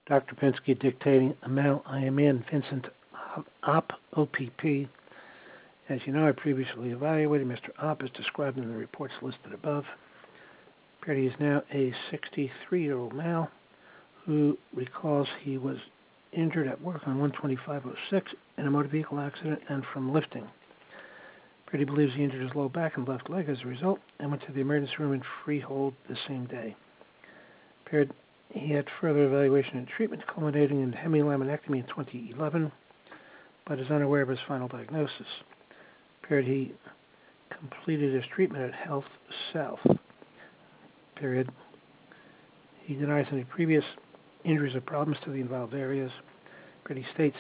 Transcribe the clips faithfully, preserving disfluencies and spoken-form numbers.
Doctor Pinsky dictating a male I am in, Vincent Opp, O P P. As you know, I previously evaluated Mister Opp as described in the reports listed above. He is now a sixty-three-year-old male who recalls he was injured at work on one twenty-five oh six in a motor vehicle accident and from lifting. Pretty believes he injured his low back and left leg as a result and went to the emergency room in Freehold the same day. Appeared he had further evaluation and treatment culminating in hemilaminectomy in twenty eleven, but is unaware of his final diagnosis. Appeared he completed his treatment at Health South. Period. He denies any previous injuries or problems to the involved areas. Pretty states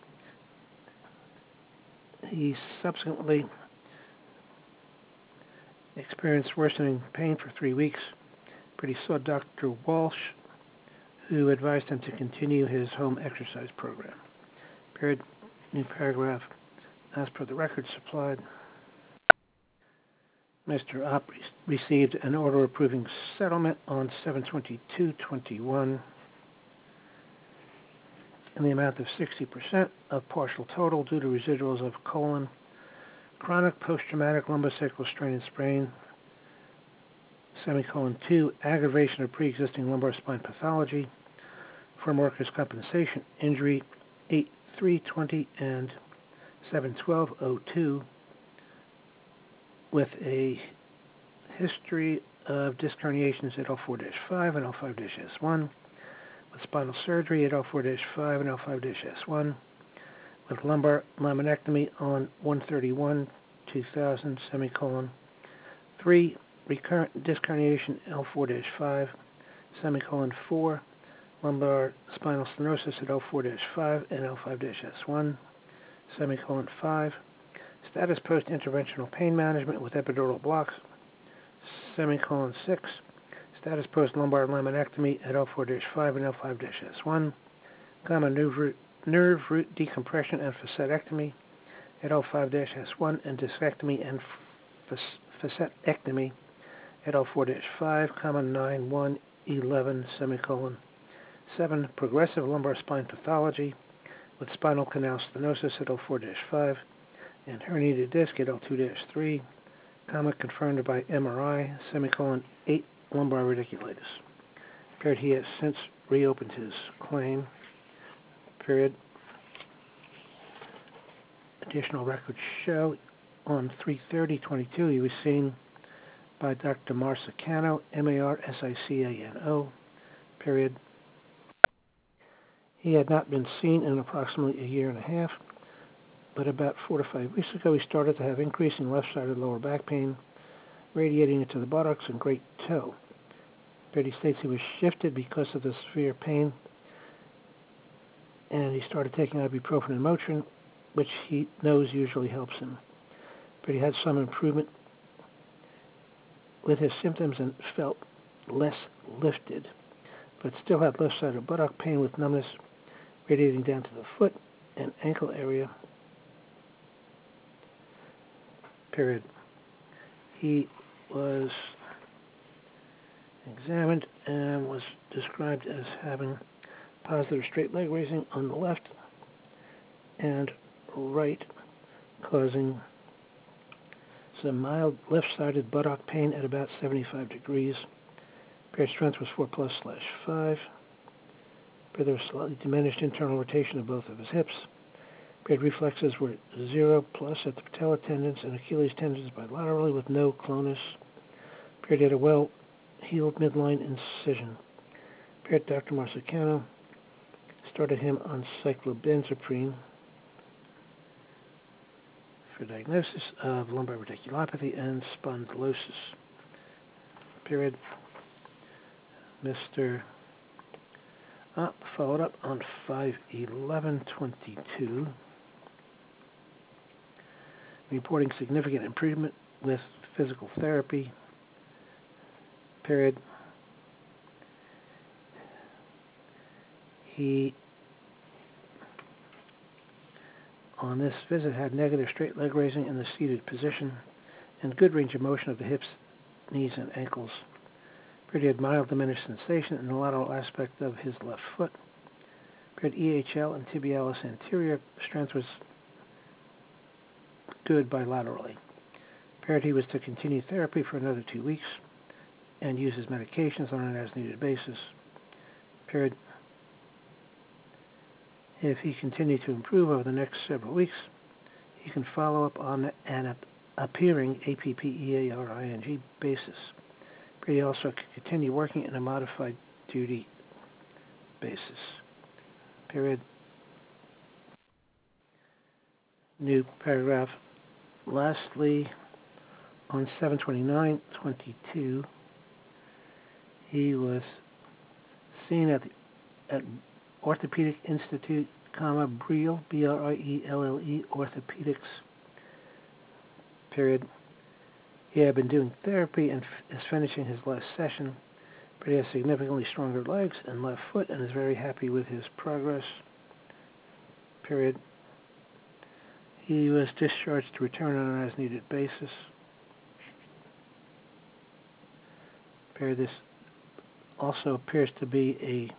he subsequently experienced worsening pain for three weeks. Pretty saw Doctor Walsh, who advised him to continue his home exercise program. Period. New paragraph. As per the record supplied, Mister Opp received an order approving settlement on seven twenty-two twenty-one in the amount of sixty percent of partial total due to residuals of colon, chronic post-traumatic lumbosacral strain and sprain, semicolon two, aggravation of pre-existing lumbar spine pathology from workers' compensation injury eight three twenty and seven twelve oh two with a history of disc herniations at L four dash five and L five dash S one, with spinal surgery at L four dash five and L five dash S one, with lumbar laminectomy on one thirty-one two thousand, semicolon, three, recurrent disc herniation L four dash five, semicolon, four, lumbar spinal stenosis at L four dash five and L five dash S one, semicolon, five, status post-interventional pain management with epidural blocks, semicolon, six, status post-lumbar laminectomy at L four dash five and L five dash S one, common nerve root, nerve root decompression and facetectomy at L five dash S one, and discectomy and facetectomy at L four dash five, common nine one eleven, semicolon, seven, progressive lumbar spine pathology with spinal canal stenosis at L four dash five, and herniated disc at L two dash three, comma confirmed by M R I, semicolon, eight, lumbar radiculitis. Period. He has since reopened his claim. Period. Additional records show on three thirty twenty-two he was seen by Doctor Marsicano, M A R S I C A N O. Period. He had not been seen in approximately a year and a half, but about four to five weeks ago he started to have increasing left-sided lower back pain, radiating into the buttocks and great toe. He states he was shifted because of the severe pain, and he started taking ibuprofen and Motrin, which he knows usually helps him. But he had some improvement with his symptoms and felt less lifted, but still had left-sided buttock pain with numbness radiating down to the foot and ankle area. Period. He was examined and was described as having positive straight leg raising on the left and right, causing some mild left-sided buttock pain at about seventy-five degrees. Paired strength was four plus slash five. There was slightly diminished internal rotation of both of his hips. Paired reflexes were zero plus at the patella tendons and Achilles tendons bilaterally with no clonus. Paired had a well-healed midline incision. Paired Doctor Marsicano started him on cyclobenzaprine for diagnosis of lumbar radiculopathy and spondylosis. Period. Mister Opp followed up on five eleven twenty-two, reporting significant improvement with physical therapy. Period. He, on this visit, had negative straight leg raising in the seated position and good range of motion of the hips, knees, and ankles. Pretty had mild diminished sensation in the lateral aspect of his left foot. Period. E H L and tibialis anterior strength was good bilaterally. Period. He was to continue therapy for another two weeks and use his medications on an as-needed basis. Period. If he continued to improve over the next several weeks, he can follow up on an appearing A P P E A R I N G basis. But he also can continue working in a modified duty basis. Period. New paragraph. Lastly, on seven twenty-nine twenty-two, he was seen at the at Orthopedic Institute, comma, Brielle, B R I E L L E, Orthopedics, period. He had been doing therapy and f- is finishing his last session, but he has significantly stronger legs and left foot and is very happy with his progress, period. He was discharged to return on an as-needed basis, period. This also appears to be a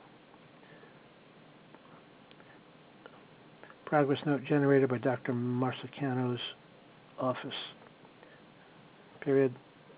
progress note generated by Doctor Marsicano's office, period.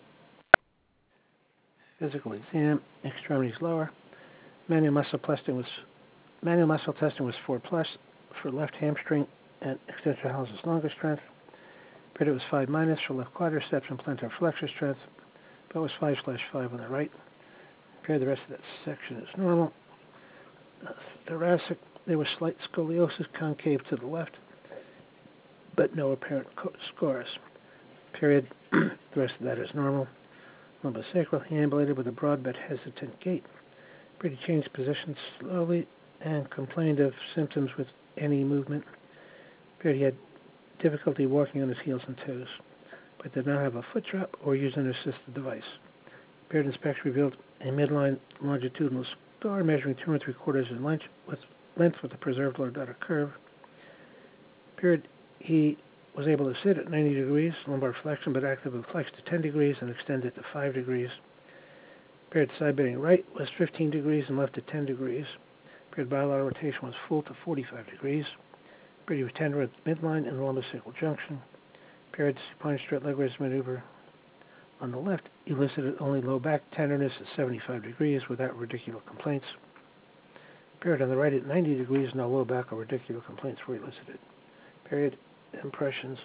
Physical exam, extremities lower. Manual muscle testing was manual muscle testing was four plus for left hamstring and extensor hallucis longus strength. Period. It was five minus for left quadriceps and plantar flexor strength, but it was five slash five on the right. Period. The rest of that section is normal. Uh, thoracic, there was slight scoliosis, concave to the left, but no apparent co- scars. Period. The rest of that is normal. Lumbosacral, he ambulated with a broad but hesitant gait. Pretty changed position slowly and complained of symptoms with any movement. Period. He had difficulty walking on his heels and toes, but did not have a foot drop or use an assisted device. Period. Inspection revealed a midline longitudinal scar measuring two and three quarters in length with length with a preserved lordotic curve. Period. He was able to sit at ninety degrees, lumbar flexion, but actively flexed to ten degrees and extended to five degrees. Period. Side bending right was fifteen degrees and left to ten degrees. Period. Bilateral rotation was full to forty-five degrees. Period. He was tender at the midline and the lumbosacral junction. Period. Supine straight leg raise maneuver on the left elicited only low back tenderness at seventy-five degrees without radicular complaints. Period. On the right at ninety degrees, no low back or radicular complaints were elicited. Period. Impressions.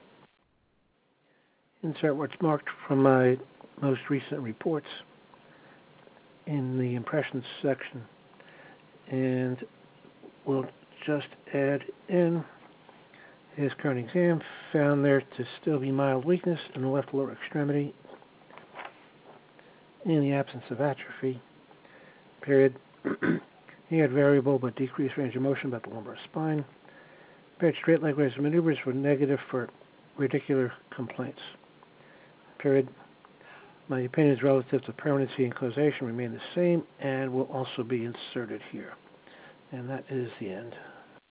Insert what's marked from my most recent reports in the impressions section, and we'll just add in his current exam found there to still be mild weakness in the left lower extremity in the absence of atrophy. Period. He had variable but decreased range of motion about the lumbar spine. Period. Straight leg raise maneuvers were negative for radicular complaints. Period. My opinions relative to permanency and causation remain the same and will also be inserted here. And that is the end.